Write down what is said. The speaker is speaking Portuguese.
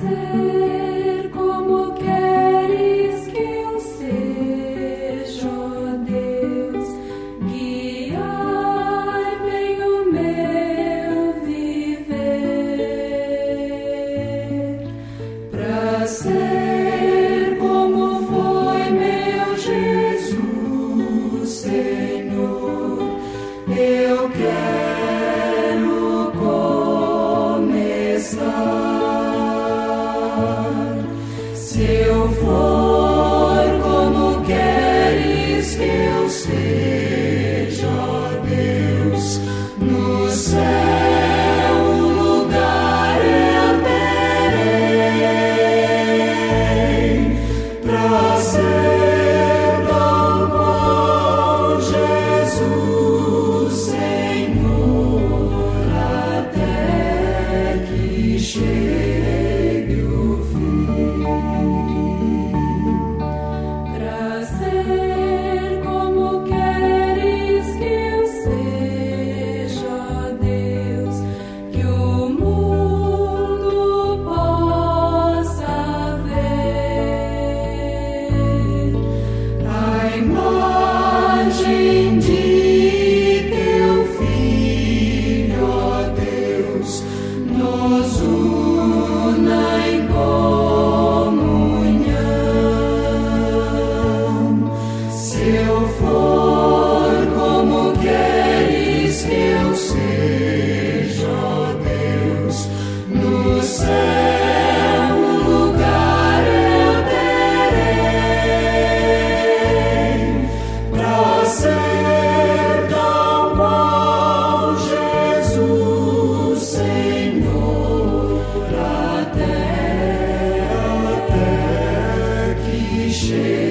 ser como queres que eu seja, ó Deus, guiai-me o meu viver, pra ser como foi meu Jesus, Senhor, eu quero começar. Se eu for como queres que eu seja, ó Deus, no céu um lugar eu terei, pra ser tão qual Jesus, Senhor, até que chegue o fim. Pra ser como queres que eu seja, ó Deus, que o mundo possa ver a imagem de teu Filho, ó Deus, nos una em comunhão. Se eu for como queres que eu seja, ó Deus, no céu um lugar eu terei, pra ser tão qual Jesus, Senhor, até que chegue